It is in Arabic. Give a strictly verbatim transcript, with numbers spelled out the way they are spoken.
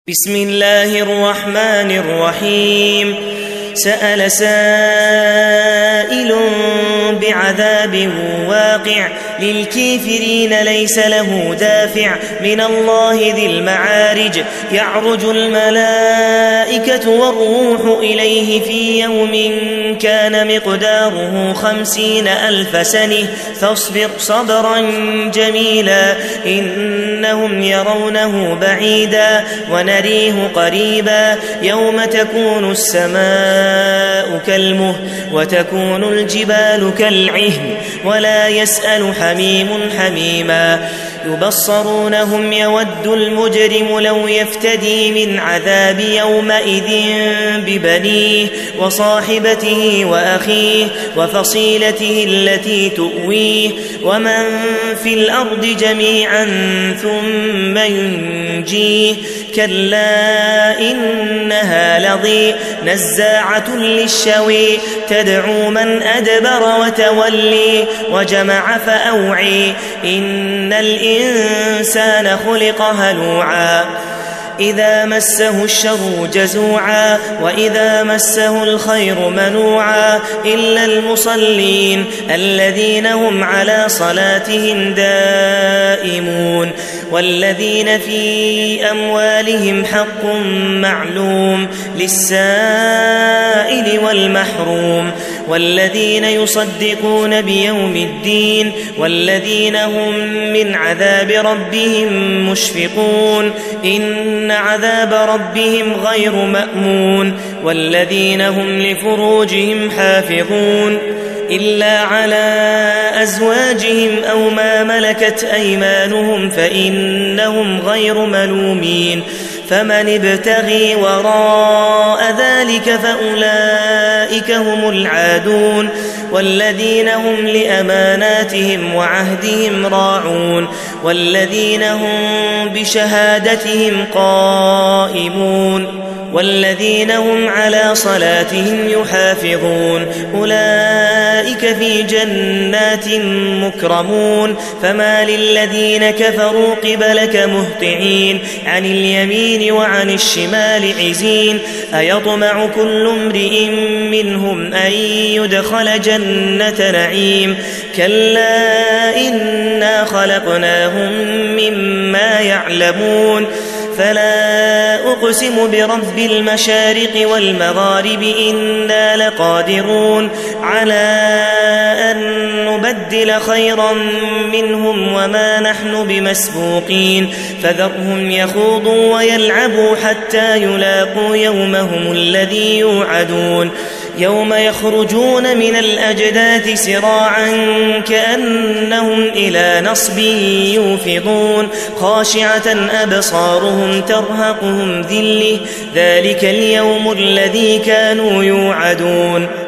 بسم الله الرحمن الرحيم. سأل سائل بعذاب واقع للكافرين ليس له دافع من الله ذي المعارج يعرج الملائكة والروح إليه في يوم كان مقداره خمسين ألف سنة فاصبر صبرا جميلا إنهم يرونه بعيدا ونريه قريبا يوم تكون السماء كالمهل وتكون الجبال كالعهن ولا يسأل حميم حميما يبصرونهم يود المجرم لو يفتدي من عذاب يومئذ ببنيه وصاحبته وأخيه وفصيلته التي تؤويه ومن في الأرض جميعا ثم ينجيه كلا إنها لظى نزاعة للشوى تدعو من أدبر وتولي وجمع فأوعي إن الإنسان خلق هلوعا إذا مسه الشر جزوعا وإذا مسه الخير منوعا إلا المصلين الذين هم على صلاتهم دائمون والذين في أموالهم حق معلوم للسائل والمحروم والذين يصدقون بيوم الدين والذين هم من عذاب ربهم مشفقون إن عذاب ربهم غير مأمون والذين هم لفروجهم حافظون إلا على أزواجهم أو ما ملكت أيمانهم فإنهم غير ملومين فمن ابتغي وراء ذلك فأولئك هم العادون والذين هم لأماناتهم وعهدهم راعون والذين هم بشهادتهم قائمون والذين هم على صلاتهم يحافظون أولئك في جنات مكرمون فما للذين كفروا قبلك مهطعين عن اليمين وعن الشمال عزين أيطمع كل امرئ منهم أن يدخل جنة نعيم كلا إنا خلقناهم مما يعلمون فلا أقسم برب المشارق والمغارب إنا لقادرون على أن نبدل خيرا منهم وما نحن بمسبوقين فذرهم يخوضوا ويلعبوا حتى يلاقوا يومهم الذي يوعدون يوم يخرجون من الأجداث سراعا كأنهم إلى نصب يوفضون خاشعة أبصارهم ترهقهم ذلة ذلك اليوم الذي كانوا يوعدون